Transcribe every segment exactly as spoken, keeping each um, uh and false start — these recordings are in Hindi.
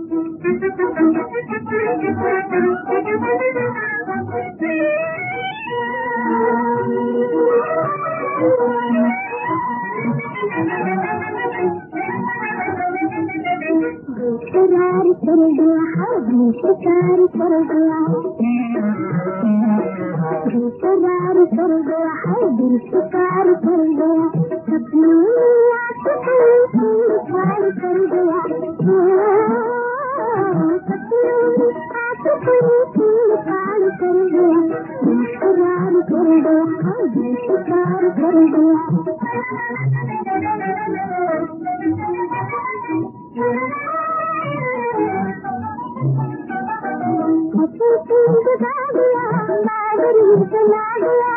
बेकरार कर दिया हाँ बेकरार कर दिया बेकरार कर दिया हाँ बेकरार कर दिया सपनों में आके बेकरार कर दिया सपनों में आके बेकरार कर दिया बेकरार कर दिया हाँ बेकरार कर दिया जगा दिया बादरी जला दिया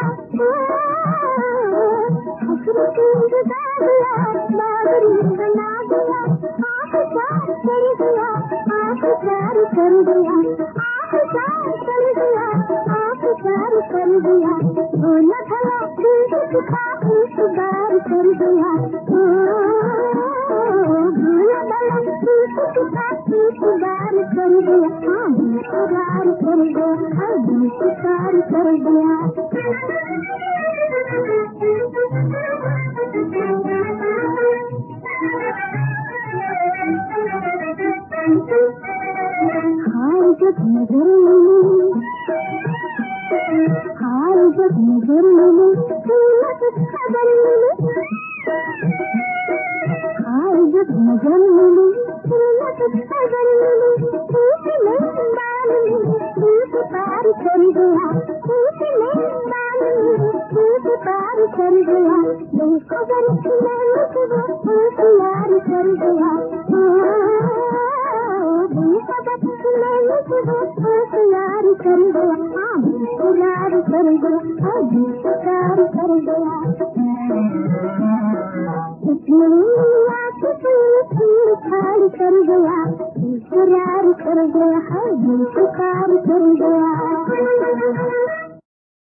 जगा दिया बादरी जला दिया आप प्यार कर दिया आप प्यार कर दिया आप प्यार कर दिया आप प्यार कर दिया बोला भला का इकबार कर दिया बोला भला का इकबार कर दिया हाँ बेकरार कर दिया हाँ बेकरार कर दिया हार जब नजर मिली हार जब नजर मिली कीमत खबर मिली हार जब नजर मिली कीमत खबर मिली टूट नहीं बाल में टूट पार कर गया टूट नहीं बाल में टूट पार कर गया बेखबर मैंने सुबह होशियार कर गया बेखबर मैंने सुबह होशियार कर गया हाँ बेकरार कर गया हाँ बेकरार कर गया खाड़ कर गया बेकरार कर गया हाँ बेकरार कर गया